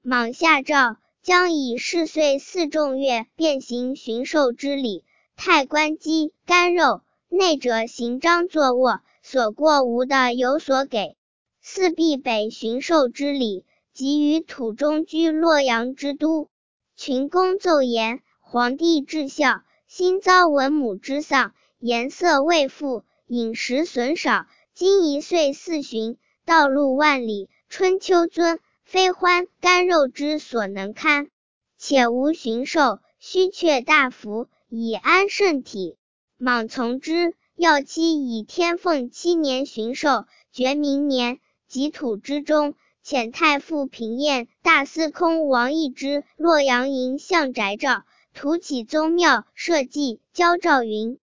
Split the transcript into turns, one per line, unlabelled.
莽下诏，将以4岁4仲月变行巡狩之礼。太官鸡、干肉，内者行章坐卧，所过无的有所给。4必北巡狩之礼，即于土中居洛阳之都。群公奏言，皇帝至孝，新遭文母之丧，颜色未复，饮食损少，今1岁4旬，道路万里，春秋尊，非欢干肉之所能堪。且无巡狩，须却大服，以安圣体。莽从之，要期以天凤7年巡狩，决明年。己土之中，遣太傅平晏、大司空王义之洛阳营向翟诏，图起宗庙，社稷，交诏云：